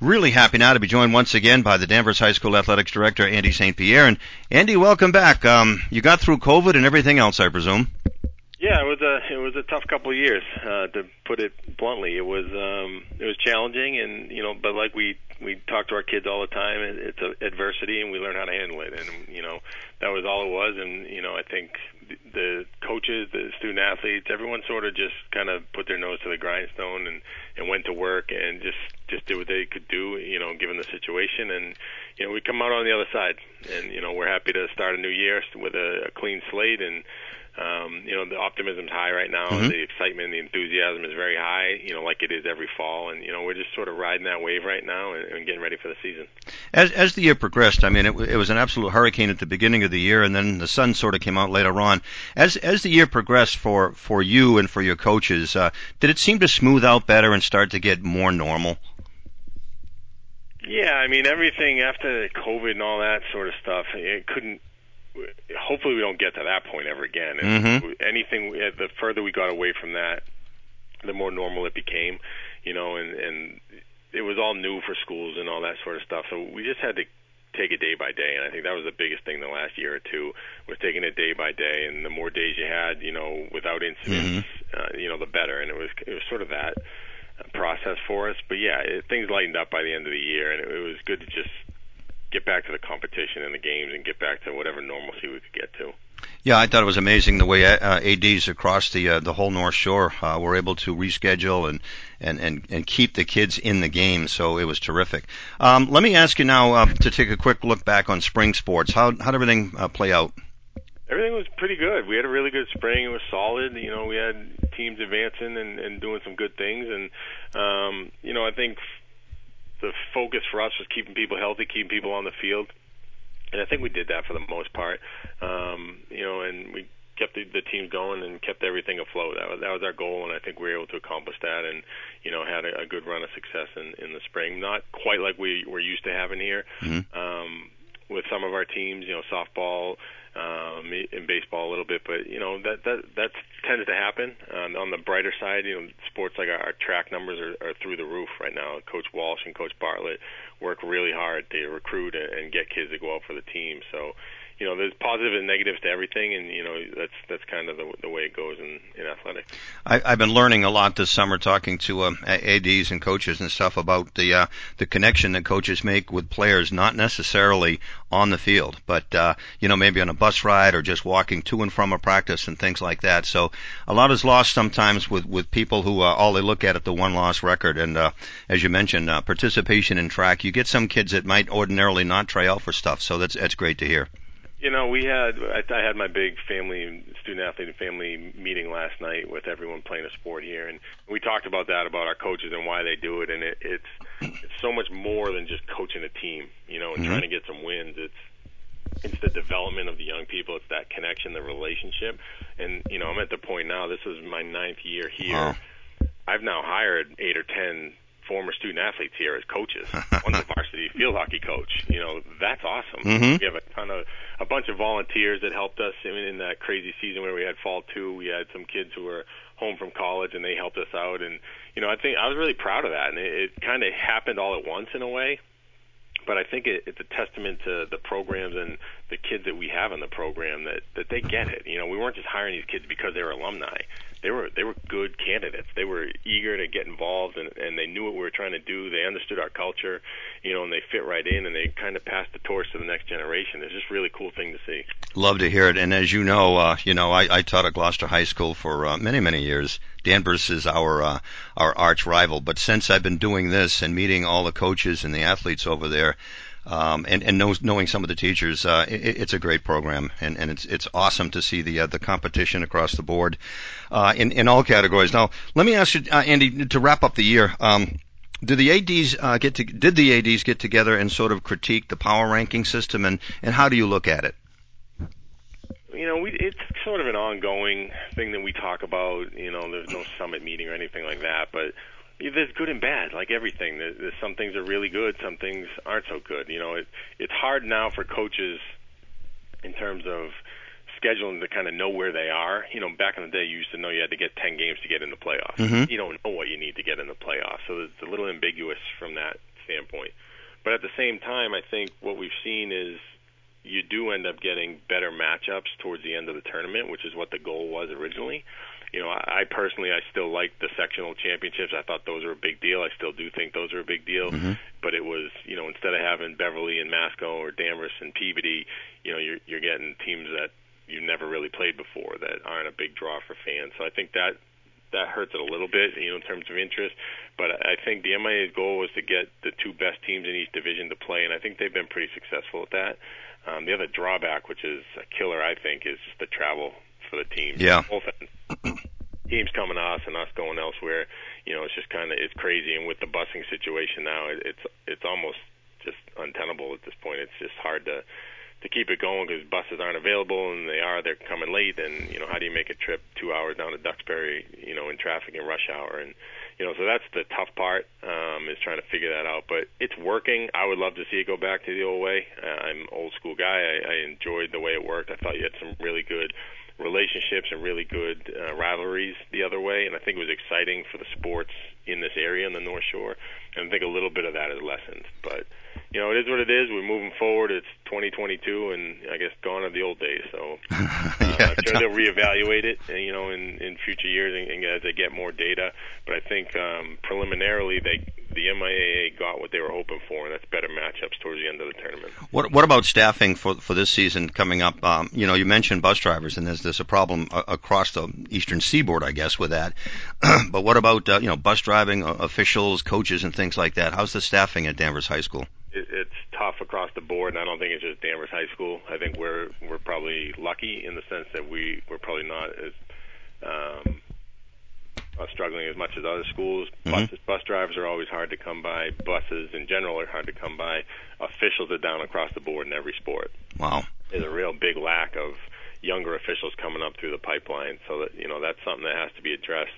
Really happy now to be joined once again by the Danvers High School Athletics Director, Andy St. Pierre. And Andy, welcome back. You got through COVID and everything else, I presume. Yeah, it was a tough couple of years, to put it bluntly. It was challenging, and but like we talk to our kids all the time. It's adversity, and we learn how to handle it. And that was all it was. And I think the coaches, the student athletes, everyone sort of just kind of put their nose to the grindstone and went to work and just did what they could do, given the situation. And we come out on the other side, and we're happy to start a new year with a clean slate. And the optimism's high right now. Mm-hmm. The excitement, the enthusiasm is very high, like it is every fall. And, we're just sort of riding that wave right now and getting ready for the season. As the year progressed, I mean, it was an absolute hurricane at the beginning of the year, and then the sun sort of came out later on. As the year progressed for you and for your coaches, did it seem to smooth out better and start to get more normal? Yeah, I mean, everything after COVID and all that sort of stuff, hopefully we don't get to that point ever again. And the further we got away from that, the more normal it became, and it was all new for schools and all that sort of stuff. So we just had to take it day by day, and I think that was the biggest thing the last year or two, was taking it day by day. And the more days you had, without incidents, the better. And it was sort of that process for us. But yeah, things lightened up by the end of the year, and it was good to just get back to the competition and the games and get back to whatever normalcy we could get to. Yeah, I thought it was amazing the way ADs across the whole North Shore were able to reschedule and keep the kids in the game. So it was terrific. Let me ask you now to take a quick look back on spring sports. How'd everything play out? Everything was pretty good. We had a really good spring. It was solid. We had teams advancing and doing some good things. And I think the focus for us was keeping people healthy, keeping people on the field. And I think we did that for the most part, and we kept the team going and kept everything afloat. That was our goal, and I think we were able to accomplish that and, had a good run of success in the spring. Not quite like we were used to having here with some of our teams, softball and baseball a little bit, but, that tends to happen. On the brighter side, sports like our track numbers are through the roof right now. Coach Walsh and Coach Bartlett work really hard to recruit and get kids to go out for the team. So, there's positives and negatives to everything, and that's kind of the way it goes in athletics. I've been learning a lot this summer talking to ADs and coaches and stuff about the connection that coaches make with players, not necessarily on the field, but maybe on a bus ride or just walking to and from a practice and things like that. So a lot is lost sometimes with people who all they look at the one-loss record. And as you mentioned, participation in track, you get some kids that might ordinarily not try out for stuff. So that's great to hear. I had my big student athlete and family meeting last night with everyone playing a sport here, and we talked about that, about our coaches and why they do it, and it's so much more than just coaching a team, and trying to get some wins. It's the development of the young people. It's that connection, the relationship, and I'm at the point now. This is my 9th year here. Wow. I've now hired 8 or 10 former student athletes here as coaches. One's a varsity field hockey coach. That's awesome. Mm-hmm. We have a bunch of volunteers that helped us in that crazy season where we had fall 2. We had some kids who were home from college and they helped us out. And, I think I was really proud of that. And it kind of happened all at once in a way. But I think it's a testament to the programs and the kids that we have in the program that they get it. We weren't just hiring these kids because they were alumni. They were good candidates. They were eager to get involved, and they knew what we were trying to do. They understood our culture, and they fit right in, and they kind of passed the torch to the next generation. It's just a really cool thing to see. Love to hear it. And as you know, I taught at Gloucester High School for many, many years. Danvers is our arch rival. But since I've been doing this and meeting all the coaches and the athletes over there, and knowing some of the teachers, it's a great program, and it's awesome to see the competition across the board in all categories. Now, let me ask you, Andy, to wrap up the year. Did the ADs get together and sort of critique the power ranking system, and how do you look at it? It's sort of an ongoing thing that we talk about. There's no summit meeting or anything like that, but there's good and bad, like everything. There's some things are really good, some things aren't so good. It's hard now for coaches in terms of scheduling to kind of know where they are. Back in the day, you used to know you had to get 10 games to get in the playoffs. Mm-hmm. You don't know what you need to get in the playoffs, so it's a little ambiguous from that standpoint. at the same time, I think what we've seen is you do end up getting better matchups towards the end of the tournament, which is what the goal was originally. I personally, I still like the sectional championships. I thought those were a big deal. I still do think those are a big deal. Mm-hmm. But it was, instead of having Beverly and Masco or Danvers and Peabody, you're getting teams that you never really played before that aren't a big draw for fans. So I think that hurts it a little bit, in terms of interest. But I think the MIA's goal was to get the two best teams in each division to play, and I think they've been pretty successful at that. The other drawback, which is a killer, I think, is just the travel for the teams. Yeah. Both ends. Teams coming to us and us going elsewhere. It's just it's crazy. And with the busing situation now, it's almost just untenable at this point. It's just hard to keep it going because buses aren't available, and they're coming late. And how do you make a trip 2 hours down to Duxbury, in traffic and rush hour? And so that's the tough part, is trying to figure that out. But it's working. I would love to see it go back to the old way. I'm an old school guy. I enjoyed the way it worked. I thought you had some really good relationships and really good rivalries the other way, and I think it was exciting for the sports in this area in the North Shore, and I think a little bit of that is lessened. But it is what it is. We're moving forward. It's 2022, and I guess gone are the old days. So I'm sure they'll reevaluate it, in future years and as they get more data. But I think preliminarily the MIAA got what they were hoping for, and that's better matchups towards the end of the tournament. What about staffing for this season coming up? You mentioned bus drivers, and there's a problem across the eastern seaboard, I guess, with that. But what about bus driving officials, coaches, and things like that? How's the staffing at Danvers High School? It's tough across the board, and I don't think it's just Danvers High School. I think we're probably lucky in the sense that we're probably not as struggling as much as other schools. Mm-hmm. Bus drivers are always hard to come by. Buses in general are hard to come by. Officials are down across the board in every sport. Wow. There's a real big lack of younger officials coming up through the pipeline, so that that's something that has to be addressed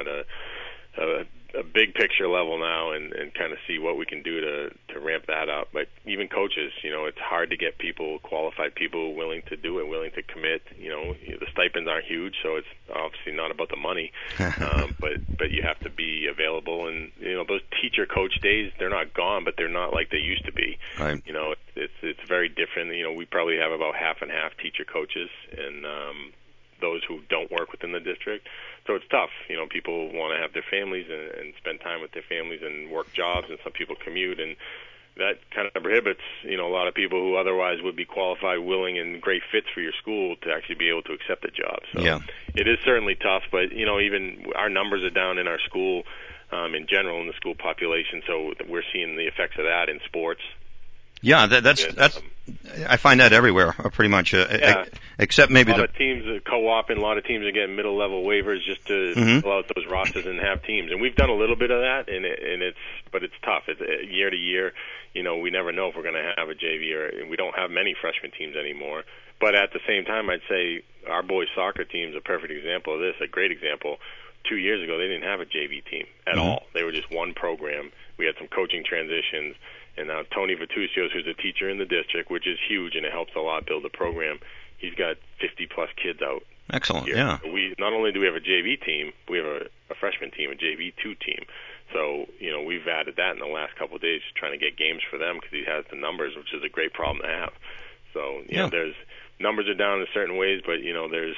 at a big picture level now, and kind of see what we can do to ramp that up. But even coaches, it's hard to get qualified people willing to do it, willing to commit. The stipends aren't huge, so it's obviously not about the money, but you have to be available. And those teacher coach days, they're not gone, but they're not like they used to be. Right. It's very different. We probably have about half and half teacher coaches, and those who don't work within the district. So it's tough. People want to have their families and spend time with their families and work jobs, and some people commute, and that kind of prohibits, a lot of people who otherwise would be qualified, willing, and great fits for your school to actually be able to accept a job. So yeah. It is certainly tough, but, even our numbers are down in our school, in general, in the school population, so we're seeing the effects of that in sports. Yeah, that's I find that everywhere, pretty much, except maybe a lot of teams are co-op, and a lot of teams are getting middle-level waivers just to fill out those rosters and have teams. And we've done a little bit of that, but it's tough. It's year to year. We never know if we're going to have a JV, and we don't have many freshman teams anymore. But at the same time, I'd say our boys' soccer team is a perfect example of this, a great example. 2 years ago, they didn't have a JV team at all. They were just one program. We had some coaching transitions. And now Tony Vitucios, who's a teacher in the district, which is huge, and it helps a lot build the program, he's got 50-plus kids out. Excellent, here. Yeah. So we not only do we have a JV team, we have a freshman team, a JV2 team. So, we've added that in the last couple of days, trying to get games for them because he has the numbers, which is a great problem to have. So, there's numbers are down in certain ways, but, you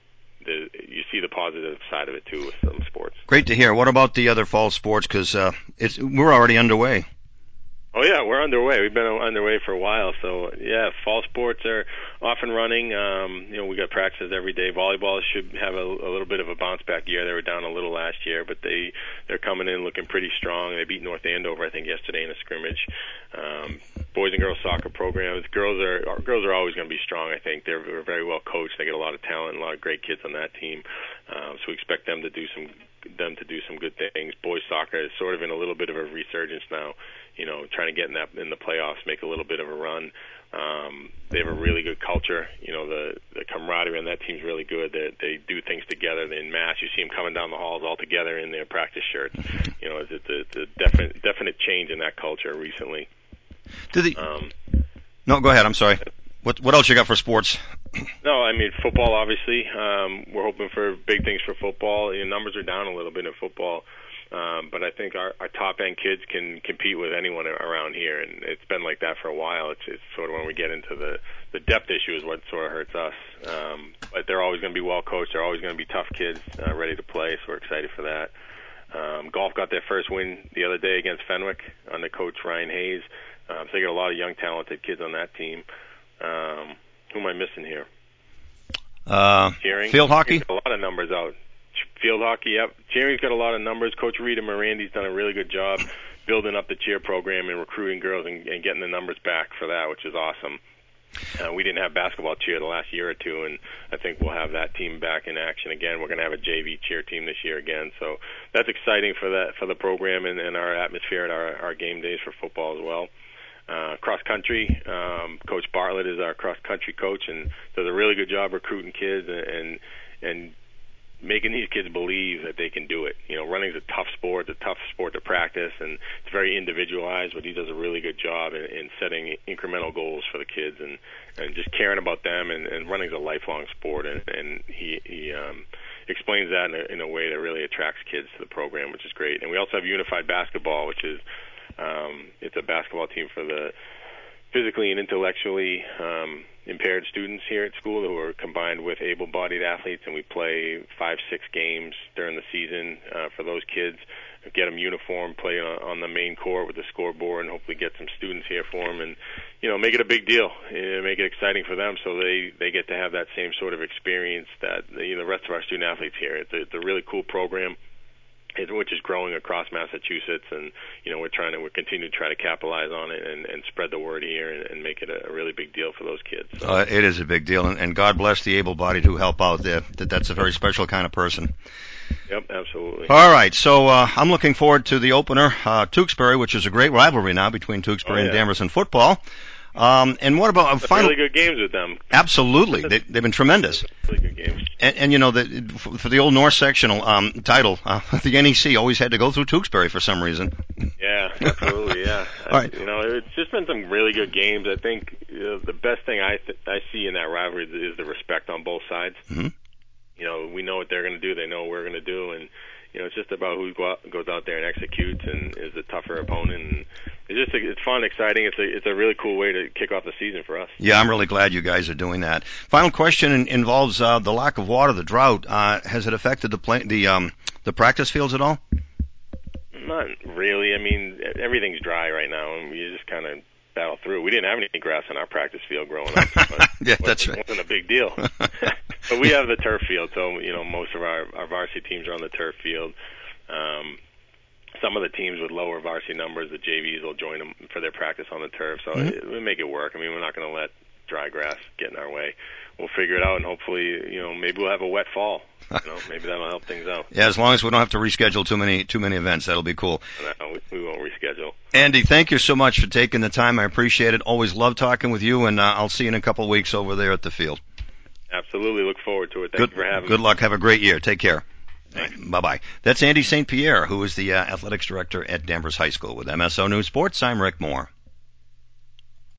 see the positive side of it, too, with some sports. Great to hear. What about the other fall sports? Because we're already underway. Oh, yeah, we're underway. We've been underway for a while. So, yeah, fall sports are off and running. We got practices every day. Volleyball should have a little bit of a bounce-back year. They were down a little last year, but they're coming in looking pretty strong. They beat North Andover, I think, yesterday in a scrimmage. Boys and girls soccer programs. Girls are always going to be strong, I think. They're very well coached. They get a lot of talent and a lot of great kids on that team. So we expect them to do some good things. Boys soccer is sort of in a little bit of a resurgence now. Trying to get in the playoffs, make a little bit of a run. They have a really good culture. The camaraderie on that team's really good. They do things together in mass. You see them coming down the halls all together in their practice shirts. It's a definite change in that culture recently. No, go ahead. I'm sorry. What else you got for sports? No, I mean football. Obviously, we're hoping for big things for football. Numbers are down a little bit in football. But I think our top end kids can compete with anyone around here, and it's been like that for a while. It's sort of when we get into the depth issue is what sort of hurts us. But they're always going to be well coached. They're always going to be tough kids, ready to play. So we're excited for that. Golf got their first win the other day against Fenwick under Coach Ryan Hayes. So they got a lot of young, talented kids on that team. Who am I missing here? Field hockey? A lot of numbers out. Field hockey, yep. Cheering's got a lot of numbers. Coach Rita Morandi's done a really good job building up the cheer program and recruiting girls and getting the numbers back for that, which is awesome. We didn't have basketball cheer the last year or two, and I think we'll have that team back in action again. We're going to have a JV cheer team this year again, so that's exciting for the program and our atmosphere at our game days for football as well. Cross country, Coach Bartlett is our cross country coach and does a really good job recruiting kids and making these kids believe that they can do it. You know, running's a tough sport. It's a tough sport to practice, and it's very individualized, but he does a really good job in setting incremental goals for the kids and just caring about them, and running's a lifelong sport, and he explains that in a way that really attracts kids to the program, which is great. And we also have unified basketball, which is it's a basketball team for the physically and intellectually impaired students here at school who are combined with able-bodied athletes, and we play 5-6 games during the season for those kids, get them uniform, play on the main court with the scoreboard, and hopefully get some students here for them, and make it a big deal, make it exciting for them, so they get to have that same sort of experience that the rest of our student athletes here. It's a really cool program, which is growing across Massachusetts, and we're continuing to try to capitalize on it and spread the word here and make it a really big deal for those kids. So. It is a big deal, and God bless the able-bodied who help out there. That's a very special kind of person. Yep, absolutely. All right, so I'm looking forward to the opener, Tewksbury, which is a great rivalry now between Tewksbury and Danvers in football. And what about final? Really good games with them. Absolutely, they've been tremendous. Really good games. And for the old North sectional title, the NEC always had to go through Tewksbury for some reason. Yeah, absolutely. Yeah. All right. It's just been some really good games. I think the best thing I see in that rivalry is the respect on both sides. Mm-hmm. We know what they're going to do. They know what we're going to do, and it's just about who goes out there and executes and is a tougher opponent. And it's fun, exciting. It's a really cool way to kick off the season for us. Yeah, I'm really glad you guys are doing that. Final question involves the lack of water, the drought. Has it affected the practice fields at all? Not really. I mean, everything's dry right now, and we just kind of battle through. We didn't have any grass on our practice field growing up. But yeah, that's right. It wasn't a big deal. But we have the turf field, so most of our varsity teams are on the turf field. Some of the teams with lower varsity numbers, the JVs will join them for their practice on the turf. So we make it work. I mean, we're not going to let dry grass get in our way. We'll figure it out, and hopefully, maybe we'll have a wet fall. Maybe that'll help things out. Yeah, as long as we don't have to reschedule too many events, that'll be cool. No, we won't reschedule. Andy, thank you so much for taking the time. I appreciate it. Always love talking with you, and I'll see you in a couple of weeks over there at the field. Absolutely. Look forward to it. Thank you for having me. Good luck. Have a great year. Take care. Thanks. Bye-bye. That's Andy St. Pierre, who is the athletics director at Danvers High School. With MSO News Sports, I'm Rick Moore.